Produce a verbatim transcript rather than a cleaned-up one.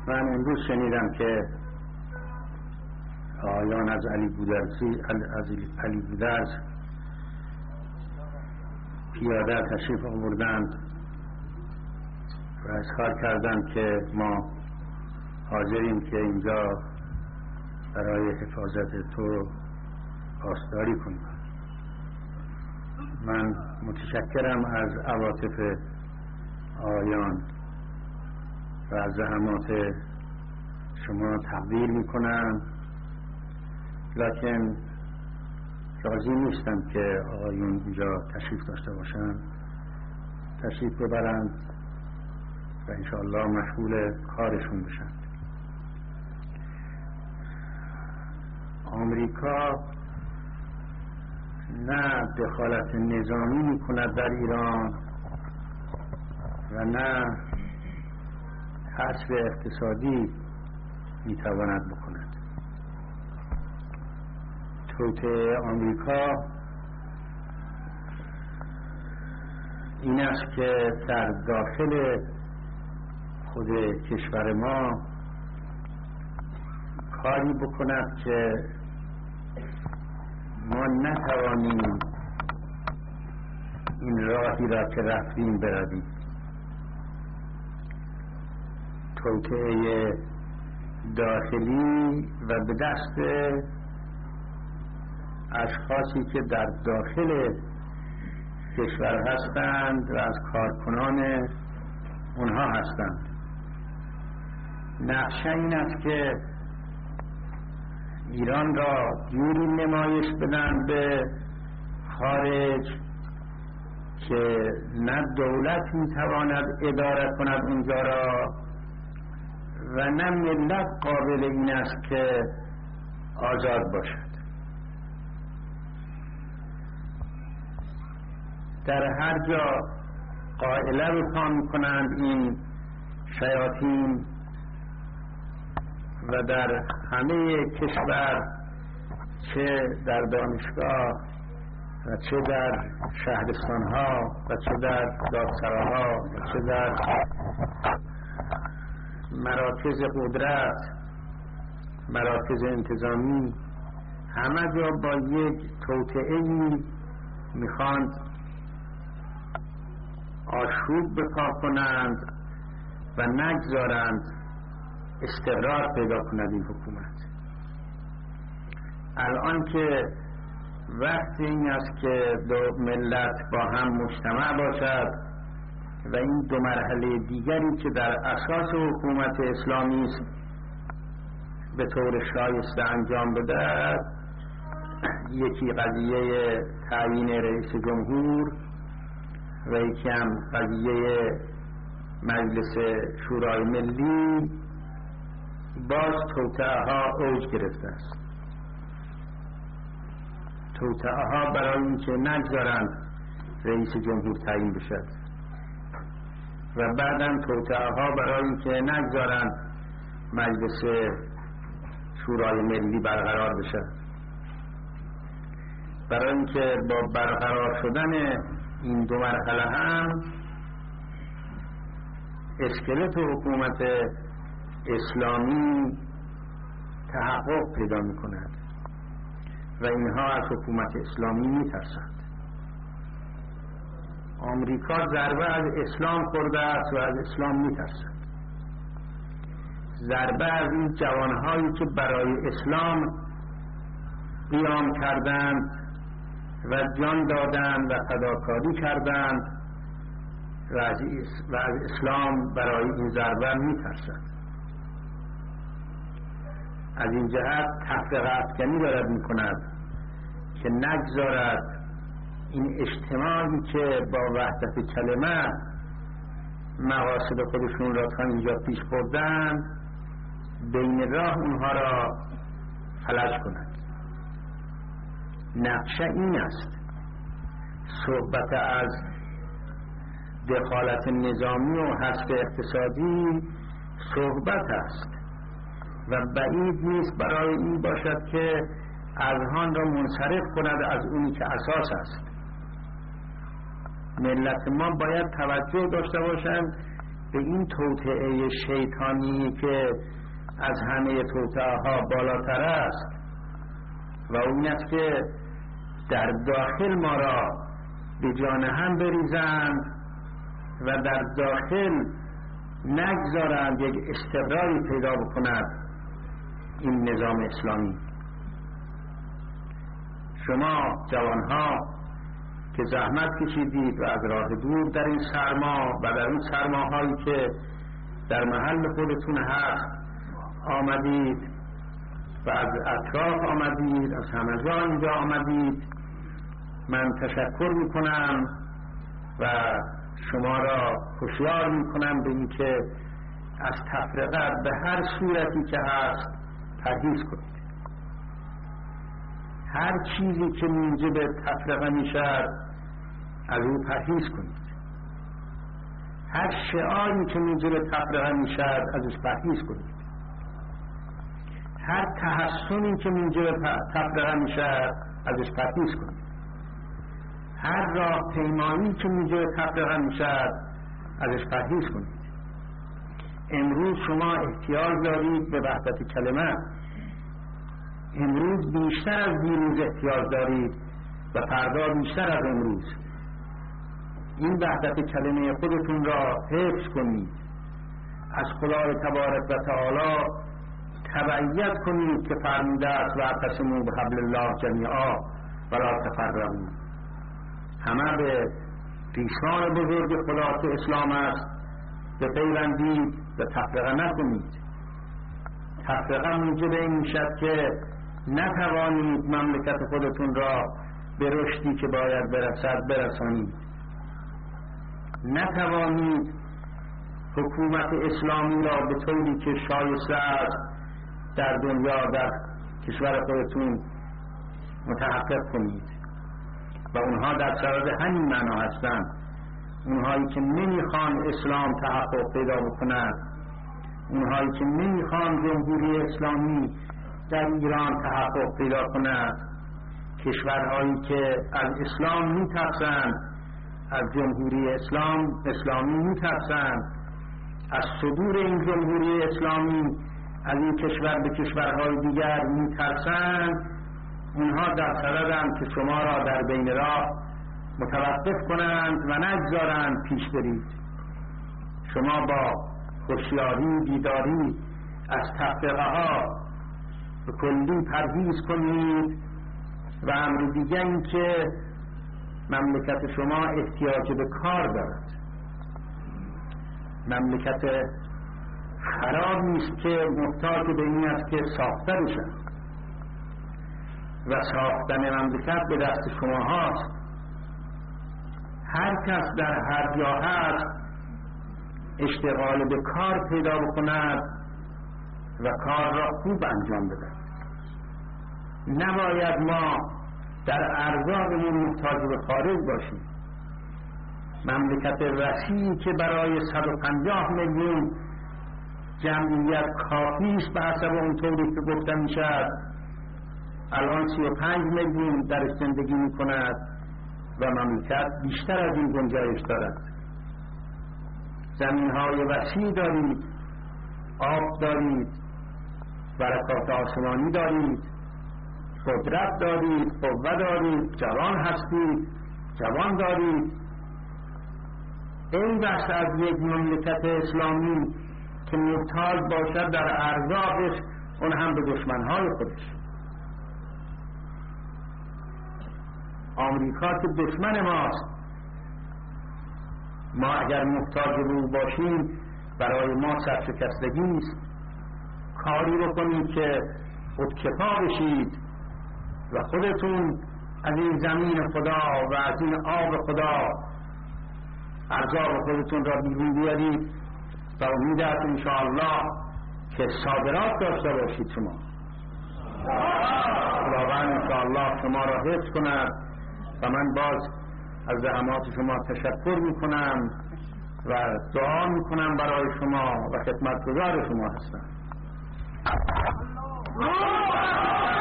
من امروز شنیدم که آیان از علی بودرزی از علی بودرز پیاده تشریف آوردند و اظهار کردند که ما حاضریم که اینجا برای حفاظت تو پاسداری کنیم. من متشکرم از عواطف آیان و از زحمات شما تقدیر میکنم، لکن راضی نیستم که آقایون اینجا تشریف داشته باشن. تشریف ببرند و انشاءالله مشغول کارشون بشن. آمریکا نه دخالت نظامی میکند در ایران و نه حذف اقتصادی میتواند بکند. توطئه آمریکا این است که در داخل خود کشور ما کاری بکند که ما نتوانیم این راهی را که رفتیم برویم. توطئه داخلی و به دست اشخاصی که در داخل کشور هستند و از کارکنان اونها هستند. نقشه این است که ایران را جوری نمایش بدن به خارج که نه دولت میتواند اداره کند اونجا را و نه ملت قابل این است که آزاد باشد. در هر جا قائله رو پا میکنند این شیاطین و در همه کشور، چه در دانشگاه و چه در شهرستانها و چه در دادسراها و چه در مراکز قدرت، مراکز انتظامی، همه جا با یک توطئه‌ای میخواند آشوب بپا کنند و نگذارند استقرار پیدا کند این حکومت. الان که وقت این است که دو ملت با هم مجتمع باشد و این دو مرحله دیگری که در اساس حکومت اسلامی است به طور شایسته انجام بده، یکی قضیه تعیین رئیس جمهور و یکی هم قضیه مجلس شورای ملی، باز توطئه ها اوج گرفته است. توطئه ها برای اینکه نگذارند رئیس جمهور تعیین بشد و بعدم توطئه ها برای اینکه نگذارند مجلس شورای ملی برقرار بشد. برای اینکه با برقرار شدن این دو مرحله هم اسکلت حکومت اسلامی تحقق پیدا می کند و اینها از حکومت اسلامی می ترسند. آمریکا ضربه از اسلام خورده است و از اسلام می ترسند. ضربه از این جوانهایی که برای اسلام قیام کردند و جان دادند و فداکاری کردند و از اسلام برای این ضربه می ترسند. از این جهت تفرقه افکنی دارد می کند که نگذارد این اجتماعی که با وحدت کلمه مقاصد خودشون را تا اینجا پیش بردن بین راه اونها را فلج کند. نقشه این است. صحبت از دخالت نظامی و حذف اقتصادی صحبت است و بعید نیست برای این باشد که اذهان را منصرف کند از اونی که اساس است. ملت ما باید توجه داشته باشند به این توطئه شیطانی که از همه توطئه ها بالاتر است و اون است که در داخل ما را به جان هم بریزند و در داخل نگذارند یک استقراری پیدا بکند این نظام اسلامی. شما جوانها که زحمت کشیدید و از راه دور در این سرما و در این سرماهایی که در محل خودتون هست آمدید و از اطراف آمدید، از همه جا اینجا آمدید، من تشکر میکنم و شما را هشیار میکنم به اینکه از تفرقه به هر صورتی که هست پرهیز کنید. هر چیزی که موجب تفرقه میشد از او پرهیز کنید. هر شعاری که موجب تفرقه میشد ازش پرهیز کنید. هر تحسنی که موجب تفرقه میشد ازش پرهیز کنید. هر راه پیمایی که موجب تفرقه میشد ازش پرهیز کنید. امروز شما احتیاج دارید به وحدت کلمه. امروز بیشتر از دیروز احتیاج دارید و فردا بیشتر از امروز. این وحدت کلمه خودتون را حفظ کنید. از خدای تبارک و تعالی تبعیت کنید که فرموده است واعتصموا بحبل الله جمیعا ولا تفرقوا. همه به پیشان بزرگ خدا که اسلام است بپیوندید و تفرقه نکنید. تفرقه موجب این میشد که نتوانید مملکت خودتون را به رشدی که باید برسد برسانید. نتوانید حکومت اسلامی را به طوری که شایسته است در دنیا در کشور خودتون متحقق کنید. و اونها در سبب همین معنا هستند. اونهایی که نمیخوان اسلام تحقق پیدا بکند، اونهایی که نمیخوان جمهوری اسلامی در ایران تحقق پیدا کند، کشورهایی که از اسلام میترسند، از جمهوری اسلام اسلامی میترسند، از صدور این جمهوری اسلامی از این کشور به کشورهای دیگر میترسند، اونها در صددند که شما را در بین راه متوقف کنند و نگذارند پیش برید. شما با هوشیاری بیداری از تفرقه ها به کلی پرهیز کنید و امر دیگر این که مملکت شما احتیاج به کار دارد. مملکت خراب نیست که محتاج به این است که ساخته بشد و ساختن مملکت به دست شما هاست. هر کس در هر جا هست اشتغال به کار پیدا بکند و کار را خوب انجام بده. نباید ما در ارزاقمون محتاج به خارج باشیم. مملکت وسیعی که برای صد و پنجاه میلیون جمعیت کافی است به حسب اون طوری که گفته میشد، الان سی و پنج میلیون در زندگی میکند و مملکت بیشتر از این گنجایش دارد. زمین های وسیع دارید، آب دارید، برکات آسمانی دارید، قدرت دارید، قوه دارید، جوان هستید، جوان دارید. این بحث از یک مملکت اسلامی که محتاج باشد در ارزاقش، اون هم به دشمنهای خودش. آمریکا که دشمن ماست، ما اگر محتاج رو باشیم برای ما سرشکستگی است. کاری بکنید که خودکفا بشید و خودتون از این زمین خدا و از این آب خدا ارزاق خودتون را بیرون بیارید و امید است انشاءالله که صادرات داشته باشید. شما خداوند انشاءالله شما را حفظ کند و من باز از زحمات شما تشکر میکنم و دعا میکنم برای شما و خدمتگزار شما هستم.